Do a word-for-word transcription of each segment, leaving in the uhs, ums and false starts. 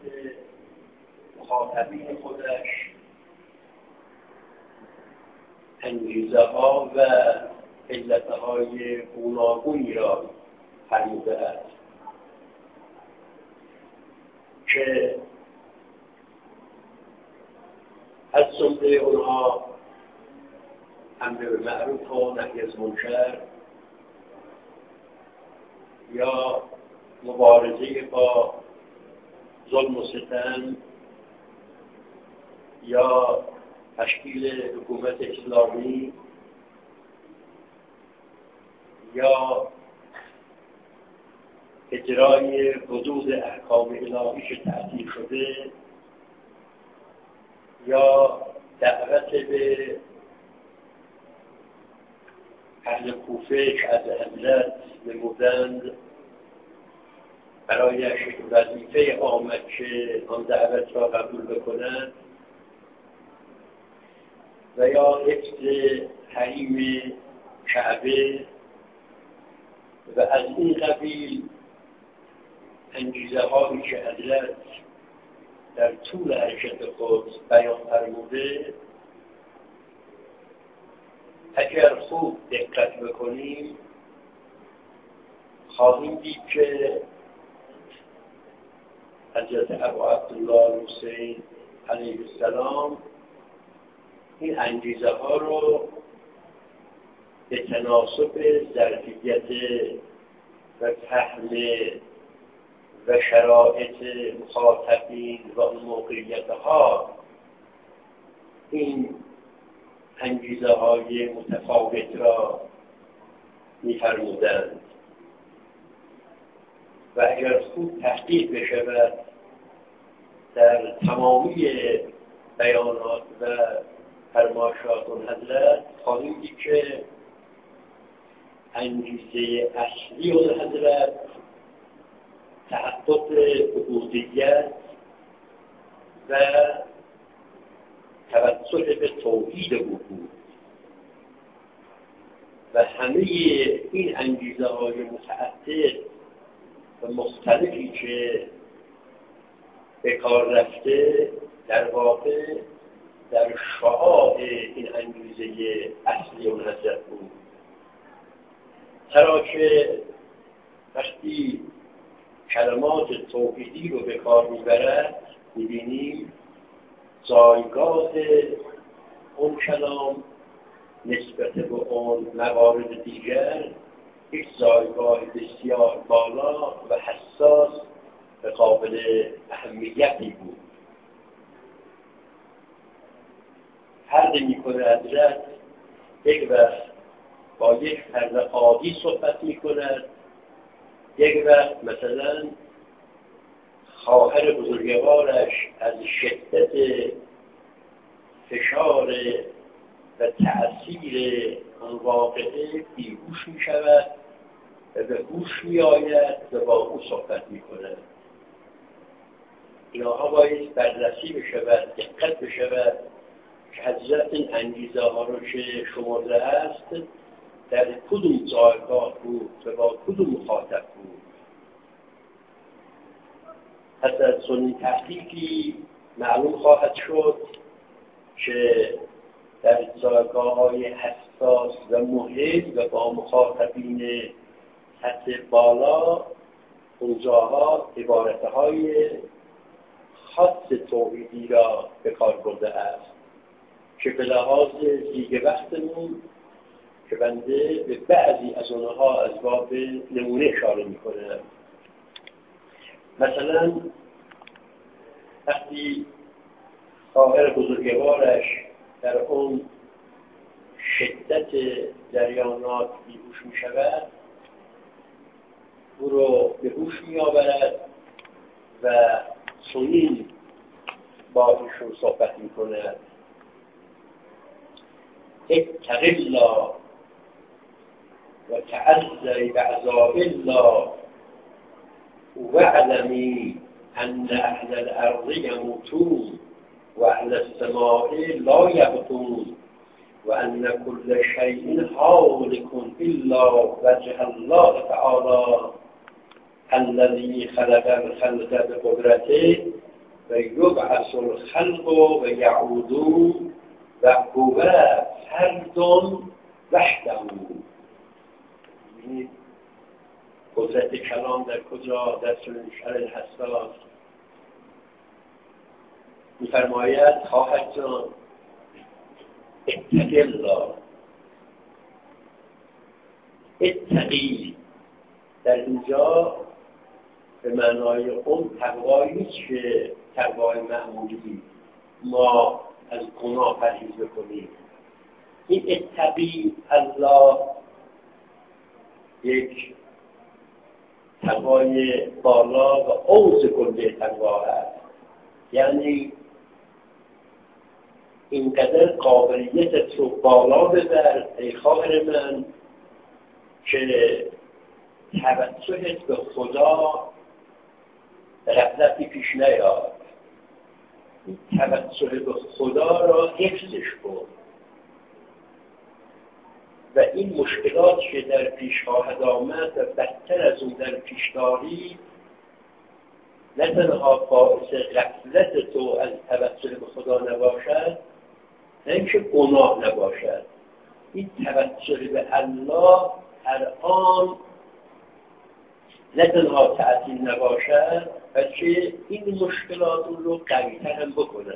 مخاطبین خودش انگیزه ها و علت های گوناگونی را فرموده است که از جمله اونها امر به معروف و نهی از منکر یا مبارزه با ظلم و ستم یا تشکیل حکومت اسلامی یا اجرای حدود احکام الهی که تعطیل شده یا دعوت به اهل کوفه که از حضرت نمودند برایش وظیفه آمد که آن دعوت را قبول بکنند و یا حفظ حریم کعبه و از این قبیل انگیزه هایی که حضرت در طول حرکت خود بیان فرموده، اگر خوب دقت بکنیم خواهیم دید که حضرت ابو عبدالله حسین علیه السلام این انگیزه ها رو به تناسب ظرفیت و فهم و شرایط مخاطبین و اون موقعیت ها این انگیزه های متفاوت را می‌فرمودند و اگر خوب تحقیق بشود در تمامی بیانات و فرمایشات اون حضرت خواهیم دید که انگیزه اصلی اون حضرت تحقق عبودیت و توسل به توحید او بود و همه این انگیزه های متعدد و مختلفی که به کار رفته در واقع در شعاع این انگیزه اصلی اون حضرت بود. چرا که وقتی کلمات توحیدی رو به کار میبرد میبینیم جایگاه اون کلام نسبت به اون موارد دیگر یک جایگاه بسیار بالا و حساس و قابل اهمیتی بود. فرد میکنه حضرت یک وقت با یک فرد عادی صحبت میکند، یک وقت مثلا خواهر بزرگوارش از شدت فشار و تأثیر آن واقعه بیهوش می شود و به هوش می آید و با او صحبت می کند. اینها باید بررسی بشود، دقت بشود که حضرت این انگیزه ها رو که شمرده است در کدوم جایگاه بود و با کدوم مخاطب بود. پس از چنین تحقیقی معلوم خواهد شد که در جایگاه‌های حساس و مهم و با مخاطبین سطح بالا اونجاها عبارتهای خاص توحیدی را به کار برده است که به لحاظ دیگه وقتمون که بنده به بعضی از اونها از باب نمونه اشاره میکنم. مثلا وقتی خواهر بزرگوارش در اون شدت جریانات بیهوش می شود او رو به هوش می آورد و چنین با ایشون صحبت می کند: اتق الله و تعذری بعذاب الله واعلمی ان اهل الارض یموتون و اهل السماء لا یبقون و ان كل شیء هالک الا وجه الله تعالی الذي خلق الخلق بقدرته و یبعث الخلق و یعودون و هو فرد وحده. یعنی قدرت کلام در کجا؟ در سوره شرح حساس می‌فرماید خواهد جان اتق الله. اتقی در اینجا به معنای اون تقوایی نیست که تقوای معمولی ما از گناه پرهیز بکنیم. این اتقی الله یک تقوای بالا و اوج کلی تقوا است. یعنی اینقدر قابلیتت رو بالا ببر ای خواهر من که توجهت به خدا غفلتی پیش نیاد. این توجه به خدا را حفظش کن و این مشکلات که در پیش خواهد آمد و بدتر از اون در پیش داری نه تنها باعث غفلت تو از توجه به خدا نباشد، نه اینکه گناه نباشد. این توجه به الله هر آن نه تنها تعطیل نباشد بلکه این مشکلات رو قوی‌تر هم بکنه.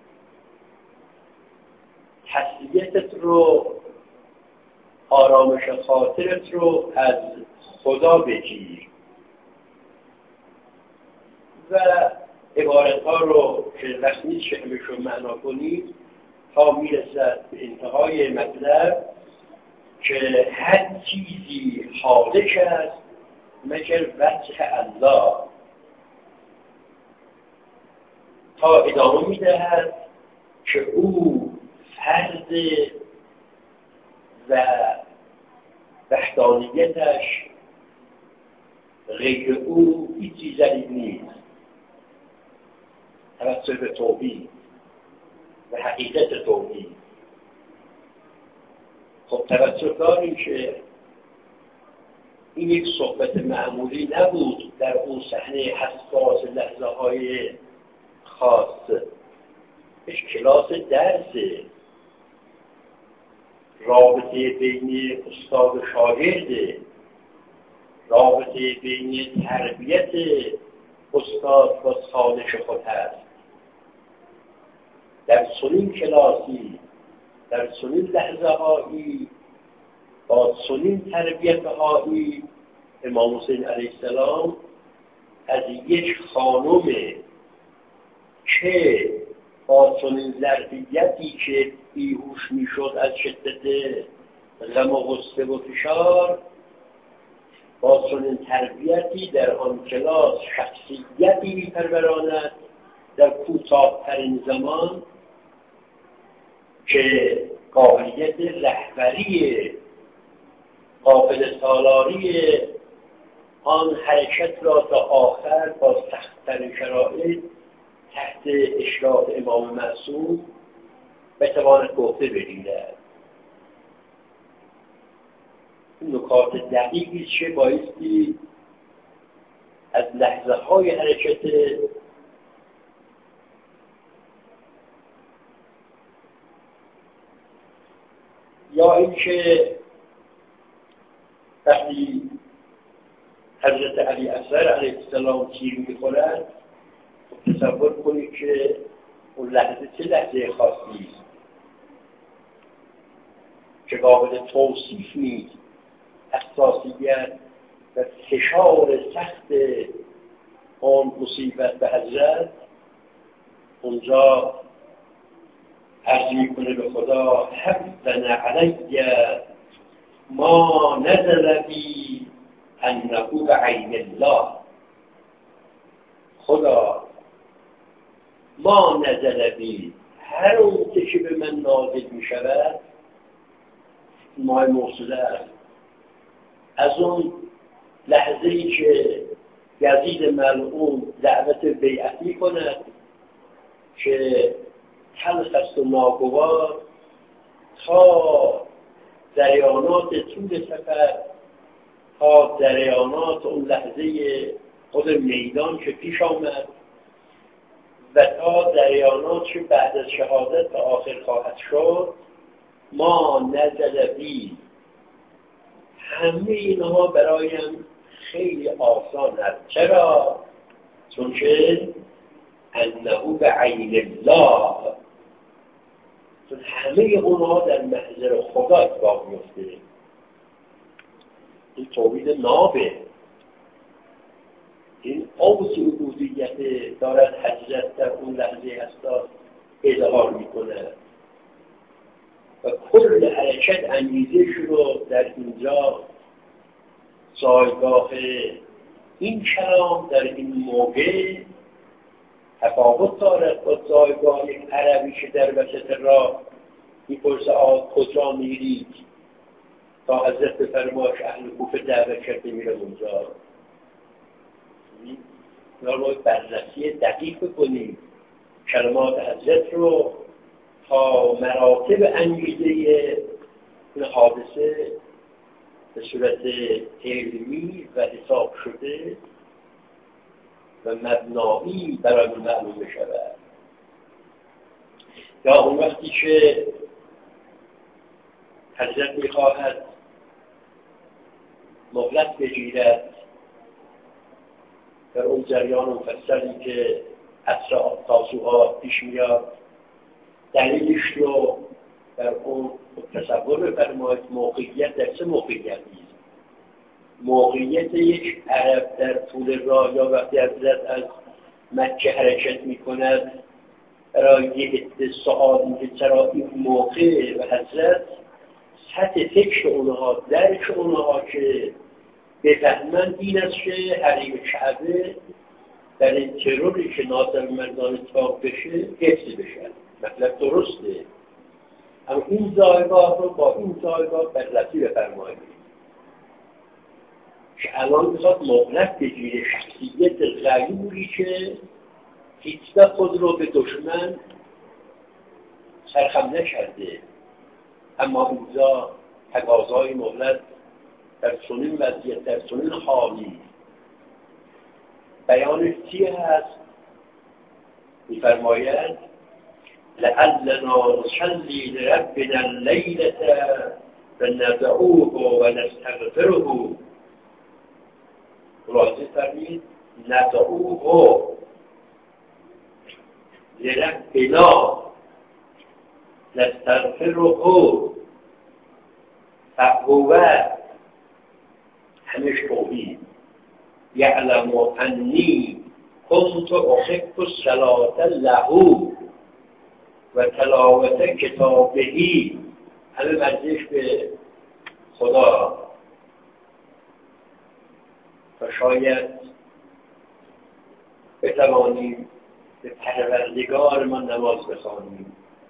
تسلیتت رو، آرامش خاطرت رو از خدا بگیر و عبارت‌ها رو که رسمی شکلش رو معنا کنید تا میرسد به انتهای مطلب که هر چیزی حالک است مگر وجه الله. تا ادامه میدهد که او فرد و وحدانیتش غیر او هیچی ذلیل نیست. توسط به توحید و حقیقت توحید. خب توجه داریم که این یک صحبت معمولی نبود در اون صحنه حساس لحظه های خاص. اش کلاس درسه، رابطه بین استاد و شاگرده، رابطه بین تربیت استاد با سالش خود هست. در چنین کلاسی، در چنین لحظه هایی با چنین تربیت هایی امام حسین علیه السلام از یک خانم که با چنین ظرفیتی که بیهوش میشد از شدت غم و غصه و فشار، با چنین تربیتی در آن کلاس شخصیتی میپروراند در کوتاه‌ترین زمان که قابلیت رهبری قابل سالاری آن حرکت را تا آخر با سخت‌ترین شرایط تحت اشراف امام معصوم بتواند گفته بگیرد. این نکات دقیقی چه بایستی از لحظه های حرکت یا اینکه وقتی حضرت علی اصغر علیه السلام تیر می‌خورد، تصور کنید که اون لحظه چه لحظه خاصی است که قابل توصیف نیست. حساسیت و فشار سخت اون مصیبت به حضرت اونجا عرض میکنه به خدا حفظن علی ما نزل بی انه بعین الله. خدا ما نزل بی هر اون که به من نازل می شود مای موصوله است. از اون لحظه ای که یزید ملعون دعوت بیعتی کند که تلخ است و ناگوار تا جریانات طول سفر، تا جریانات اون لحظه خود میدان که پیش آمد و آنچه بعد از شهادت به آخر خواهد شد ما نزل بی، همه اینها برایم خیلی آسان است. چرا؟ چون که انه به عین الله، چون همه اونها در محضر خدا اتفاق میفته. این توحید نابه، این اوج عبودیت دارد حضرت در اون لحظه هستا اظهار میکنه و کل حرکت انگیزش رو در اینجا جایگاه این کلام در این موقع تفاوت دارد با جایگاه یک عربی که در وسط راه میپرسه آقا کجا میرید تا حضرت بفرماش اهل کوفه دعوت کرده میره اونجا. یا باید بررسی دقیق بکنیم کلمات حضرت رو تا مراتب انگیزه این حادثه به صورت علمی و حساب شده و مبنایی برای معلوم بشود. یا اون وقتی که حضرت میخواهد مهلت بگیرد در اون جریان مفصلی که اسرا تاسوها پیش میاد، دلیلش رو در اون تصور بفرمایید. موقعیت در چه موقعیتی؟ موقعیت یک عرب در طول راه یا وقتی حضرت از مکه حرکت میکند برای یه عده سؤال میگه چرا این موقع و حضرت سطح فکر اونها، درک اونها که بفهمند این است که حریم کعبه در این تروری که ناظر مردان اتفاق بشه حفظ بشه. مطلب درسته، اما این جایگاه رو با این جایگاه بررسی بفرمایید که الان بخواد مهلت بگیره شخصیت غیوری که هیچ خود رو به دشمن سرخم نکرده، اما اینجا تقاضای مهلت در چنین وضعیت، در چنین حالی بیانش چی هست؟ می‌فرماید لعلنا نصلی لربنا اللیلة فندعوه و نستغفره. خلاصه فرمید ندعوه لربنا نستغفره فهو همش توحید یعلم انی کنت احب الصلاة له و تلاوت کتابهی، همه مرجعش به خدا. و شاید بتوانیم به پروردگار ما نماز بخوانیم،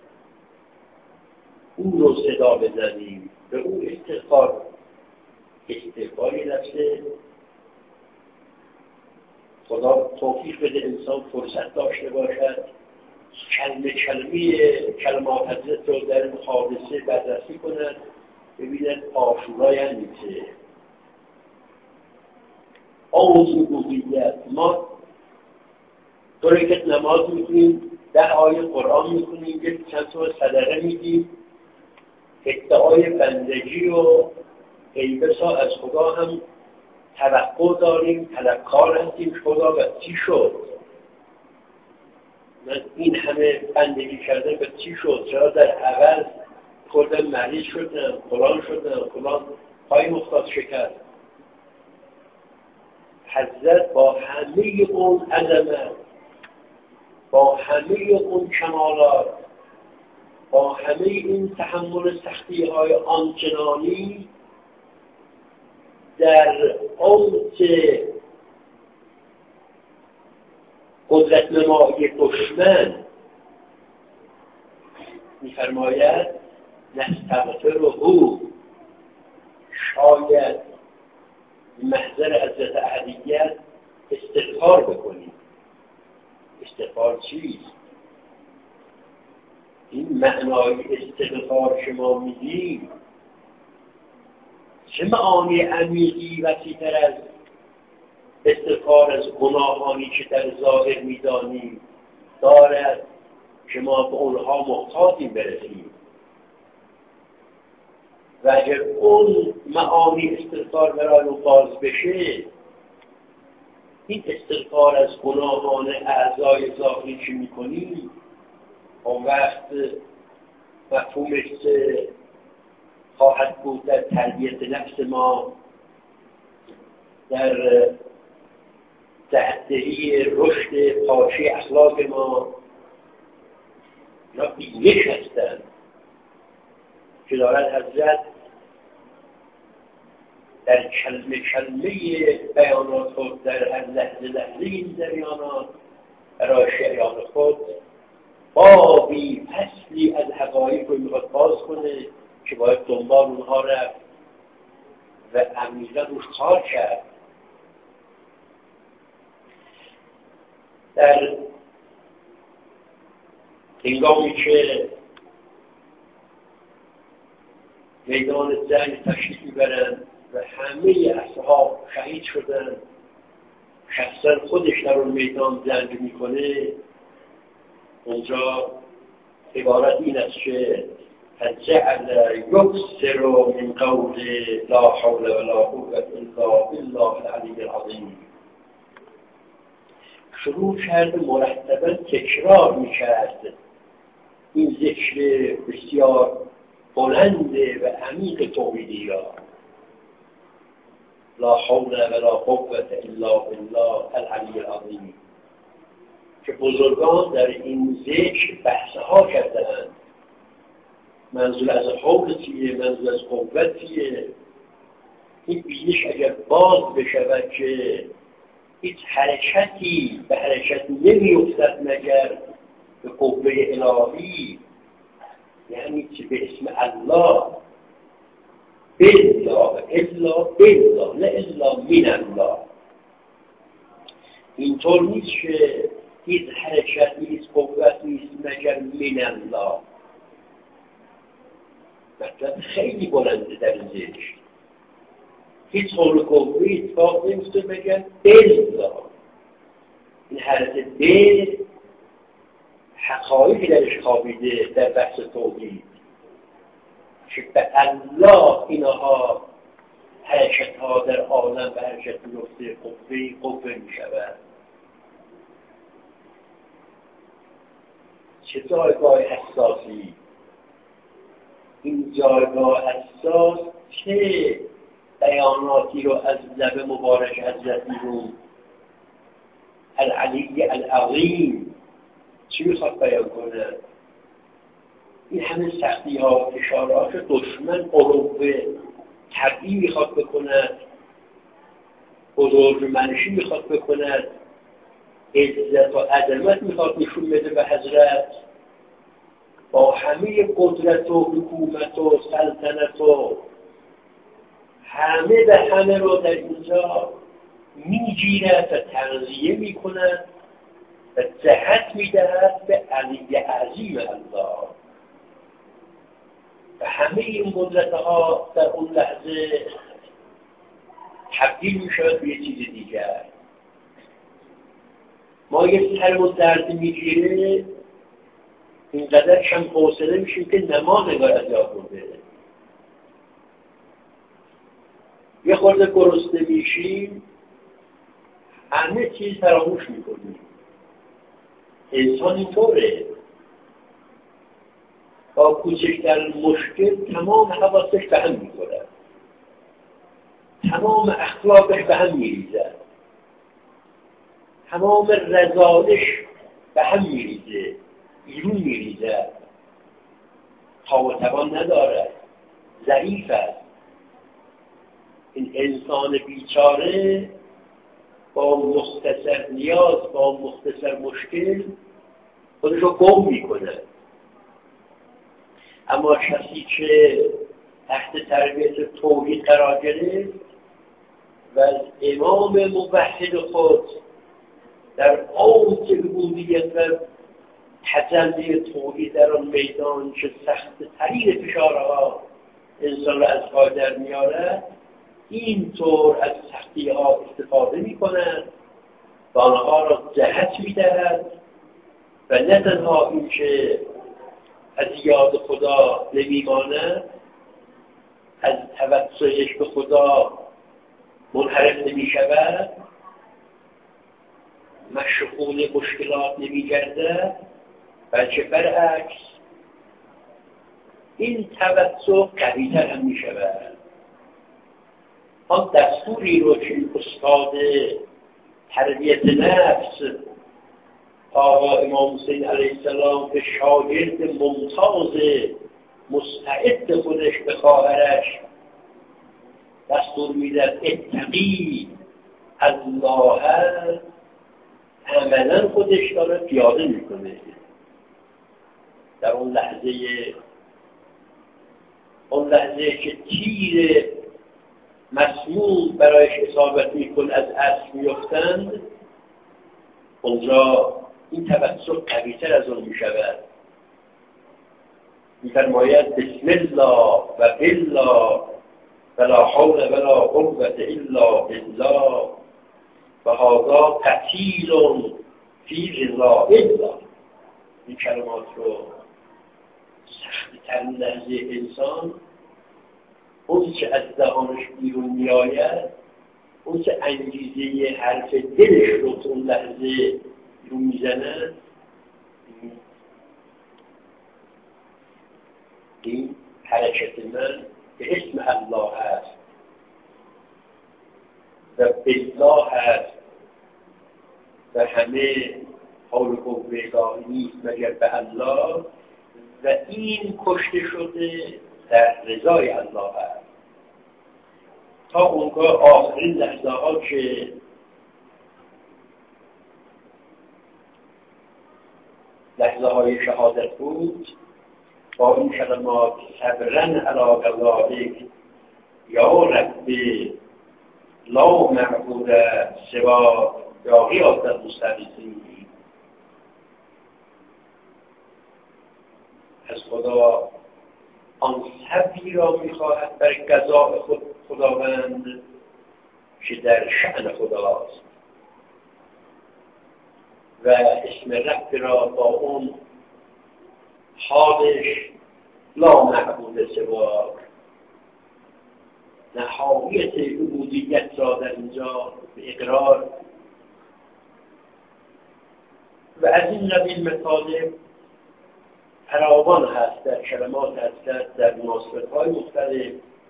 اون رو صدا بزنیم، به اون استغفار استغفاری نفسه. خدا توفیق بده انسان فرصت داشته باشد کلمه کلمه کلمات حضرت رو در این حادثه بررسی کند، ببیند آشورا یعنی چه. آوزو بودیت ما طوری که نماز میکنیم، ده آیه قرآن میکنیم، یک چند تا صدقه میدیم، ادعای بندگی و قیبسا از خدا هم توقع داریم، طلبکار هستیم خدا. و چی شد؟ من این همه بندگی کردم و چی شد؟ چرا در عوض خودم مریض شدم، فلان شدم، فلان پای مختار شکست؟ حضرت با همه اون عظمت، با همه اون کمالات، با همه این تحمل سختی های آنچنانی در اوج قدرت نمایی دشمن می‌فرماید نستغفره، شاید محضر حضرت احدیت استغفار بکنید. استغفار چیست؟ این معنای استغفار که ما میگیم چه معانی عمیقی وسیع‌تر از استغفار از گناهانی که در ظاهر میدانیم دارد؟ که ما به اونها محتاجیم برسیم. و اگر اون معانی استغفار برای اون باز بشه، این استغفار از گناهان اعضای ظاهری که میکنیم اون وقت مفهومش خواهد بود در تربیت نفس ما، در جهت‌دهی رشد پاکی اخلاق ما. اینا بینش هستند که دارد حضرت در کلمه کلمه بیانات خود، در هر لحظه لحظه این جریانات برای شیعان خود بابی فصلی از حقایق رو میخواد باز کنه که باید دنبال اونها رفت و عمیقا روش کار کرد. در هنگامی که میدان جنگ تشریف میبرند و همه اصحاب شهید شدن، شخصا خودش در اون میدان جنگ میکنه، اونجا عبارت این است که فجعل یکسر من قول لا حول ولا قوة الا بالله العلی العظیم. شروع کرد مرتبا تکرار میکرد این ذکر بسیار بلند و عمیق توحیدی را، لا حول ولا قوة الا بالله العلی العظیم، که بزرگان در این ذکر بحثها کردند. منظور از حول چیه؟ منظور از قوت چیه؟ این بینش اگر باز بشود که هیچ حرکتی به حرکت نمی‌افتد مگر به قوه الهی، یعنی چه به اسم الله، بالله، الا بالله، نه الا من الله. اینطور نیست که هیچ حرکت نیست، قوت نیست مگر من الله. مطلب خیلی بلنده در این ذکر. هیچ حول قوه اتفاق نمیفته مگر بالله. این حرکت به حقایقی درش خوابیده در بحث توحید که به الله اینها حرکت ها در عالم به حرکت میفته، قوه قوه می شود. چه جایگاه حساسی! این جایگاه حساس که بیاناتی رو از لب مبارک حضرت میگون العلی العظیم چی میخواد بیان کنه؟ این همه سختی ها و اشارات دشمن عروبه طبعی میخواد بکند، بزرگ منشی میخواد بکند، عزت و عظمت میخواد نشون بده به حضرت، با همه قدرت و حکومت و سلطنت و همه به همه رو در اینجا میگیرد و تغذیه میکند و جهت میدهد به علی عظیم الله. و همه این قدرت ها در اون لحظه تبدیل میشود به یه چیز دیگر. ما یه سرم و درد میگیره، اینقدر کم حوصله میشیم که نماز انگار از یاد برده. یه خورده گرسنه میشیم، همه چیز فراموش میکنیم. انسان اینطوره، با کوچکترین مشکل تمام حواسش به هم میخورد، تمام اخلاقش به هم میریزد، تمام رذالش به هم میریزه، بیرون میریزد، تا و توان ندارد، ضعیف است. این انسان بیچاره با مختصر نیاز، با مختصر مشکل خودش رو گم میکنه. اما کسی که تحت تربیت توحید قرار گرفت و از امام موحد خود در اوج عبودیت و تجلی توحید در آن میدان که سخت ترین فشارها انسان را از پای در میارد، اینطور از سختی ها استفاده می کند و آنها را جهت می دهد و نه تنها این که از یاد خدا نمیماند، از توسلش به خدا منحرف نمی شود، مشغول مشکلات نمی گردد، بلکه برعکس این توسل قوی‌تر هم می شود. آن دستوری رو که استاد تربیت نفس آقا امام حسین علیه السلام به شاگرد ممتاز مستعد خودش به خواهرش دستور میداد اتقی الله، عملا خودش داره پیاده میکنه. در اون لحظه اون لحظه که تیر مسموم برایش اصابت میکن از اسب میفتند، اونجا این توسل قوی‌تر از اون میشود. میفرماید بسم الله و بالله ولا حول ولا قوة الا بالله و هذا تأثیر فی رضا الله. این کلمات رو سخت ترین لحظه انسان، اون که از دهانش بیرون میآید، اون که انگیزه حرف دلش رو تو اون لحظه رو میزنه، این حرکت من به اسم الله هست و بالله هست و همه حول و قوه الهی نیست مگر به الله و این کشته شده در رضای الله هست. تا اونگاه آخرین لحظه ها که لحظه های شهادت بود، با این کلمات صبرن علی قضائک یا رب لا معبود سوا یا غیاث المستغیثین، از خدا آن صبری را می‌خواهد بر قضاء خود خداوند که در شأن خداست و اسم رب را با اون حالش لا معبود سوا، نهایت عبودیت را در اینجا به اقرار و از این نوع مطالب فراوان هست، در کلمات هست، در مناسبت‌های مختلف.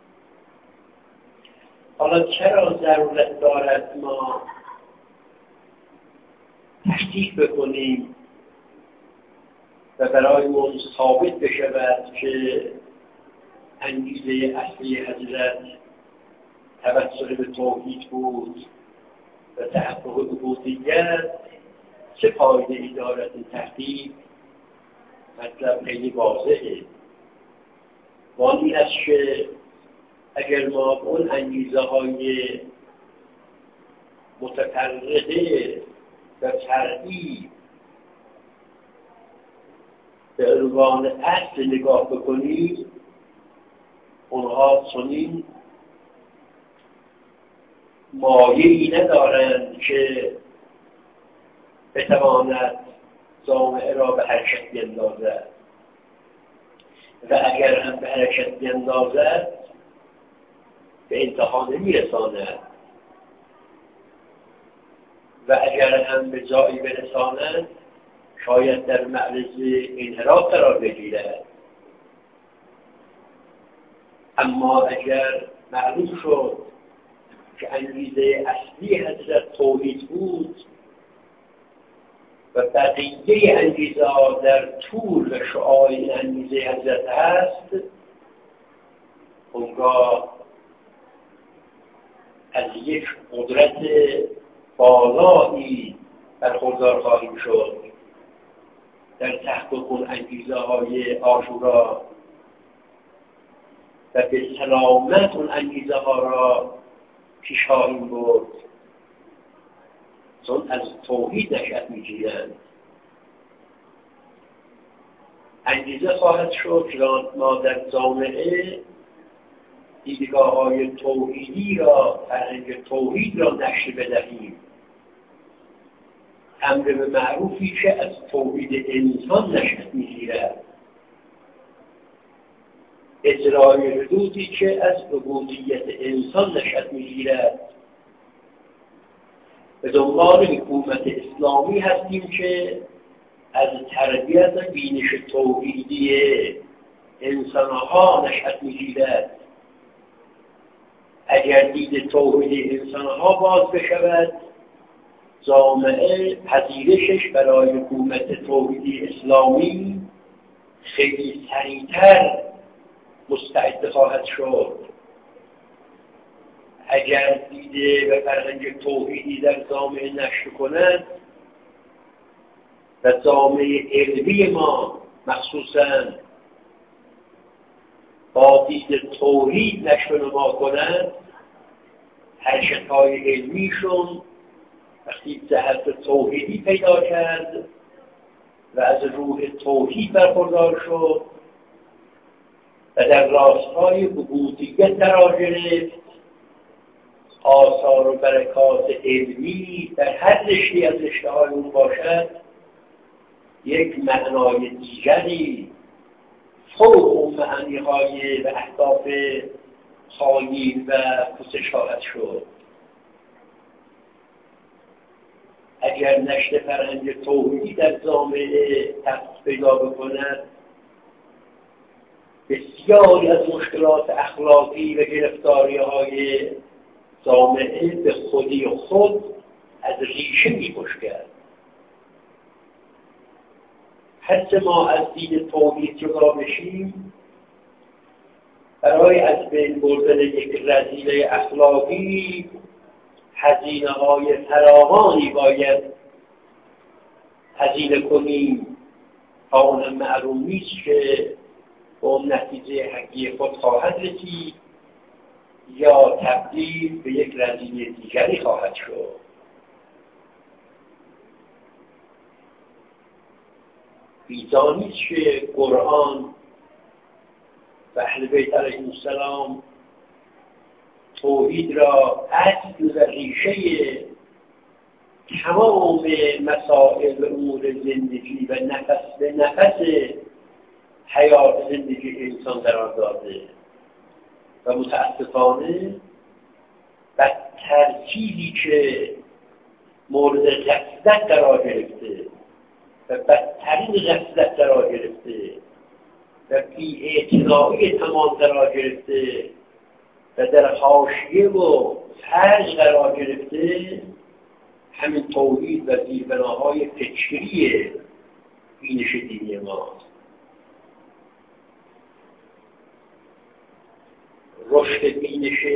حالا چرا ضرورت دارد ما تحقیق بکنیم و برایمون ثابت بشود که انگیزه اصلی حضرت توسل به توحید بود و تحقق عبودیت؟ چه فایده‌ای دارد این تحقیق؟ مطلب خیلی واضحه. وانی است که اگر ما اون انگیزه های متفرقه و فرعی به عنوان اصل نگاه بکنیم، اونها چنین مایه‌ای ندارند که بتواند جامعه را به حرکت بیندازد و اگر هم به حرکت بیندازد به انتها نمیرساند و اگر هم به جایی برساند شاید در معرض انحراف قرار بگیرد. اما اگر معلوم شد که انگیزه اصلی حضرت توحید بود و بقیه انگیزه ها در طول و شعاع این انگیزه حضرت هست، اونگاه از یک قدرت بالایی برخوردار خواهیم شد در تحقق اون انگیزه های عاشورا و به سلامت اون انگیزه ها را پیش خواهیم برد، چون از توحید نشأت می‌گیرند. انگیزه خواهد شد که ما در جامعه دیدگاه‌های توحیدی را، فرهنگ توحید را نشر بدهیم. امر به معروفی که از توحید وجود انسان نشأت می‌گیرد. اجرای حدودی که از عبودیت انسان نشأت می‌گیرد. به دنبال حکومت اسلامی هستیم که از تربیت و بینش توحیدی انسانها نشأت می‌گیرد. اگر دید توحید انسانها باز بشود، جامعه پذیرشش برای حکومت توحیدی اسلامی خیلی سریعتر مستعد خواهد شد. اگر دیده و فرهنگ توحیدی در جامعه نشر کند و جامعه علمی ما مخصوصاً با دید توحید نشر و نما کند، حرکت‌های علمیشون وقتی جهت توحیدی پیدا کرد و از روح توحید برخوردار شد و در راستای عبودیت قرار گرفت، آثار و برکات علمی در هر رشته از رشته‌های اون باشد، یک معنای دیگری فوق اون معنی‌های و اهداف خواهی و پوزش خواهد شد. اگر نشر فرهنگ توحیدی در جامعه تحقیق پیدا بکند، بسیاری از مشکلات اخلاقی و گرفتاری‌های جامعه به خودی خود از ریشه می‌خشکد. هرچه ما از دید توحید جدا بشیم، برای از بین بردن یک رذیله اخلاقی هزینه‌های فراوانی باید هزینه کنیم تا اون معلوم نیست که به اون نتیجه حقیقی خود خواهد رسید یا تبدیل به یک رذیله دیگری خواهد شد. بی‌جا نیست که قرآن و اهل بیت علیهم السلام توحید را اصل و ریشه تمام مسائل و امور زندگی و نفس به نفس حیات زندگی انسان قرار داده و متاسفانه بدتر چیزی که مورد غفلت قرار گرفته و بدترین غفلت قرار گرفته و بی‌اعتنایی تمام قرار گرفته و در حاشیه و فرج قرار گرفته، همین توحید و زیربناهای فکری بینش دینی ماست. رشد بینش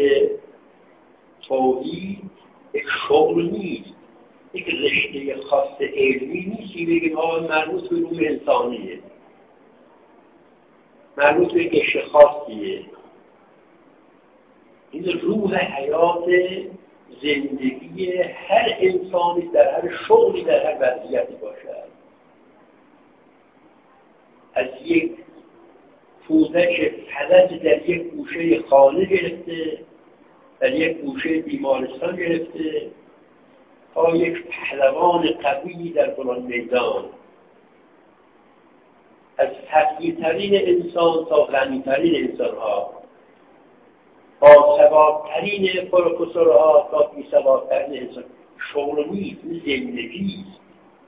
توحید یک شغل نیست، یک رشته خاص علمی نیست که بگیم آقا مربوط به روح انسانیه، مربوط به قشر خاصیه. این روح حیات زندگی هر انسانی در هر شغلی در هر وضعیتی باشد. از یک پوزش فلج در یک گوشه خانه گرفته، در یک گوشه بیمارستان گرفته، تا یک پهلوان قوی در فلان میدان. از فقیرترین انسان تا غنیترین انسان‌ها، با ثوابترین پروفسورها تا بی ثوابترین انسان. شغل نیست، زندگی است.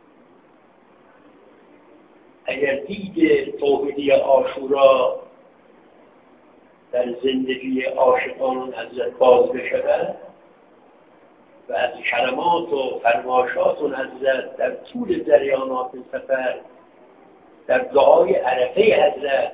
اگر دید توحیدی عاشورا در زندگی عاشقان حضرت باز بشود و از کلمات و فرمایشات حضرت در طول جریانات سفر در دعای عرفه حضرت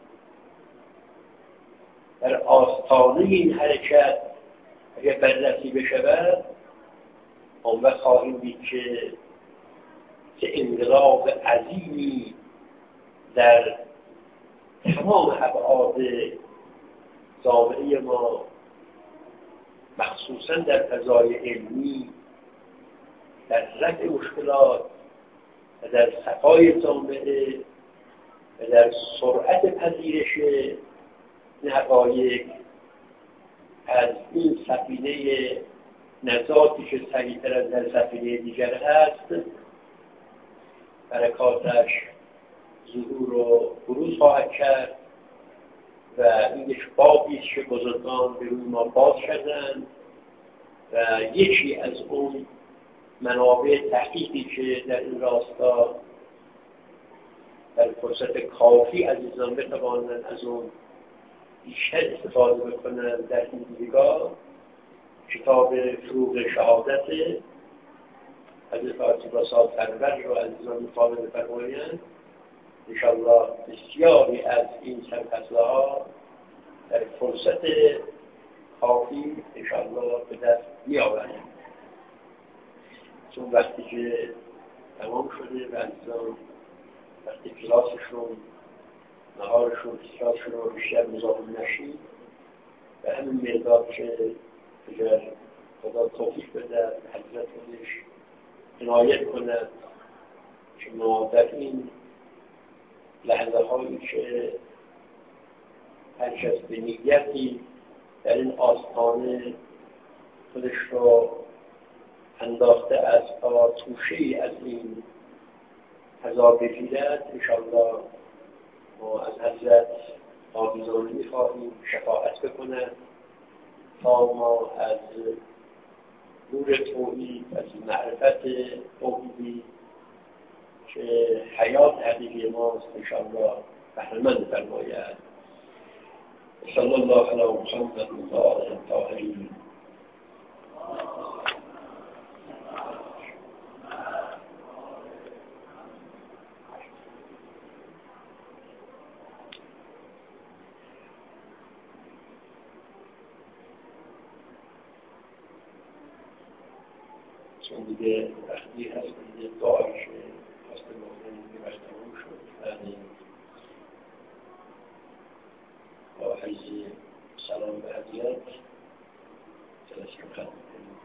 در آستانه این حرکت اگر بررسی بشود، اون وقت خواهیم دید که چه انقلاب عظیمی در تمام ابعاد جامعه ما، مخصوصا در فضای علمی، در رفع مشکلات و در صفای جامعه و در سرعت پذیرش حقایق از این سفینه نجاتی که سریعتر از در سفینه دیگر هست برکاتش ظهور و بروز خواهد کرد و این یک بابی است که بزرگان به روی ما باز کردند و یکی از اون منابع تحقیقی که در این راستا در فرصت کافی عزیزان بتوانند از اون بیشتر استفاده بکنند در این دیدگاه کتاب فروغ شهادت حضرت آتیلا صاحب سرور رو عزیزان مطالعه بفرمایند. انشاءالله بسیاری از این سرفصل‌ها در فرصت کافی انشاءالله به دست بیاورند، چون وقتی که تمام شده و عزیزان وقتی کلاسشون نهارشون کلاسشون رو بیشتر مزاحم نشید و همین مقدار که اگر خدا توفیق بده حضرت خودش عنایت کند که ما در این لحظه هایی که هر کس به نیتی در این آستانه خودش رو انداخته است تا توشه‌ای از این فضا بگیرد، انشاءالله ما از حضرت آویزانی می‌خواهیم شفاعت بکند تا ما از نور توحید، از معرفت توحیدی که حیات حقیقی ماست انشاءالله بهره‌مند فرماید. صلی الله علی محمد و آله الطاهرین. چون دیگه وقتی هست دیگه دعایی که هست مؤمن دیگه وقت تمام شد، یعنی با حیث سلام به حضرت جلسه رو ختم کنیم.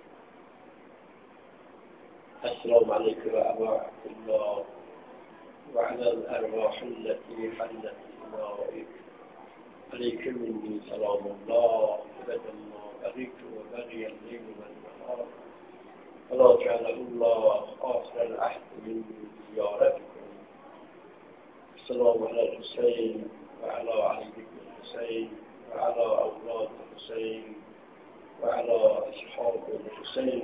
السلام علیکم و ابا عبدالله و علی الارواح التي حلت بنائك علیکم منی سلام الله ابدا ما بقیت و بقی الليل والنهار ولا جعل الله آخر العهد من زيارتكم. السلام على الحسين وعلى علي بن الحسين وعلى أولاد الحسين وعلى أصحاب الحسين